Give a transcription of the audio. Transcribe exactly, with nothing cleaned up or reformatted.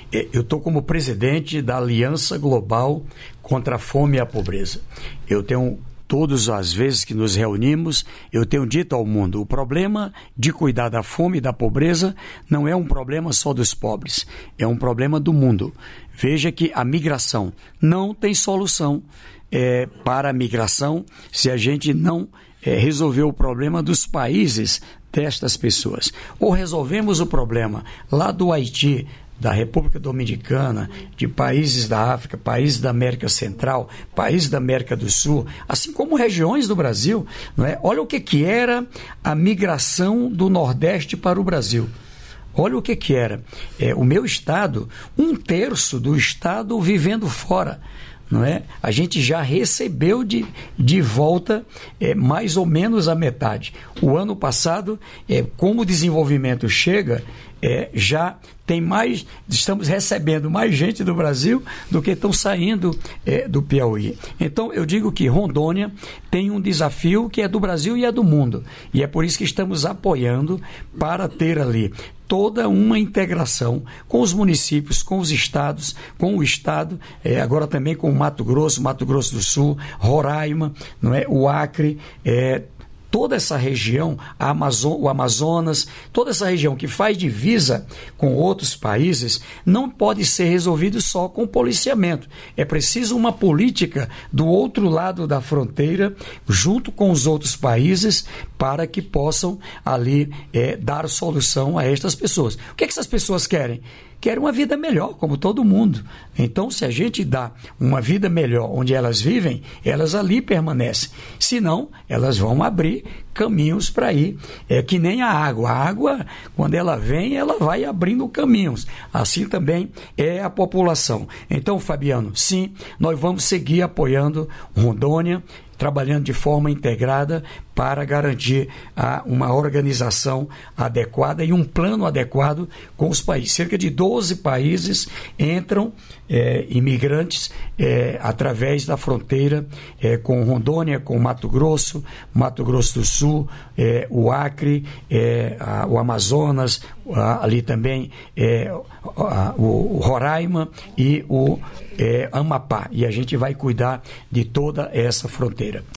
eu estou como presidente da Aliança Global contra a Fome e a Pobreza. Eu tenho, todas as vezes que nos reunimos, eu tenho dito ao mundo, o problema de cuidar da fome e da pobreza não é um problema só dos pobres, é um problema do mundo. Veja que a migração não tem solução é, para a migração se a gente não é, resolver o problema dos países destas pessoas. Ou resolvemos o problema lá do Haiti, da República Dominicana, de países da África, países da América Central, países da América do Sul, assim como regiões do Brasil, não é? Olha o que, que era a migração do Nordeste para o Brasil. Olha o que, que era. É, o meu estado, um terço do estado vivendo fora. Não é? A gente já recebeu de, de volta é, mais ou menos a metade. O ano passado, é, como o desenvolvimento chega, é, já tem mais, estamos recebendo mais gente do Brasil do que estão saindo é, do Piauí. Então, eu digo que Rondônia tem um desafio que é do Brasil e é do mundo. E é por isso que estamos apoiando para ter ali toda uma integração com os municípios, com os estados, com o estado, é, agora também com o Mato Grosso, Mato Grosso do Sul, Roraima, não é? O Acre, é, toda essa região, a Amazon, o Amazonas, toda essa região que faz divisa com outros países, não pode ser resolvido só com policiamento. É preciso uma política do outro lado da fronteira, junto com os outros países, para que possam ali é, dar solução a estas pessoas. O que é que essas pessoas querem? Querem uma vida melhor, como todo mundo. Então, se a gente dá uma vida melhor onde elas vivem, elas ali permanecem. Senão, elas vão abrir caminhos para ir. É que nem a água. A água, quando ela vem, ela vai abrindo caminhos. Assim também é a população. Então, Fabiano, sim, nós vamos seguir apoiando Rondônia, trabalhando de forma integrada para garantir a, uma organização adequada e um plano adequado com os países. Cerca de doze países entram é, imigrantes é, através da fronteira é, com Rondônia, com Mato Grosso, Mato Grosso do Sul, é, o Acre, é, a, o Amazonas, a, ali também é, a, o, o Roraima e o é, Amapá. E a gente vai cuidar de toda essa fronteira.